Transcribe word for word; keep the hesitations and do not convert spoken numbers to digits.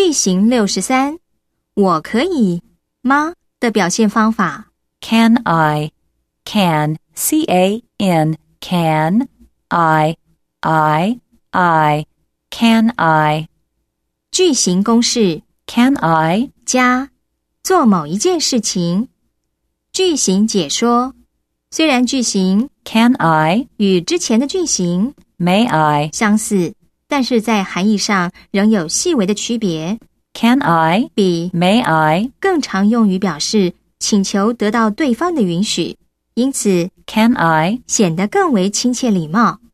句型六十三，我可以吗的表现方法。 Can I, can, C A N, can, I, I, I, can I. 句型公式 Can I 加做某一件事情。句型解说，虽然句型 Can I 与之前的句型 May I 相似，但是在含义上仍有细微的区别。 Can I 比 May I 更常用于表示请求得到对方的允许，因此 Can I 显得更为亲切礼貌。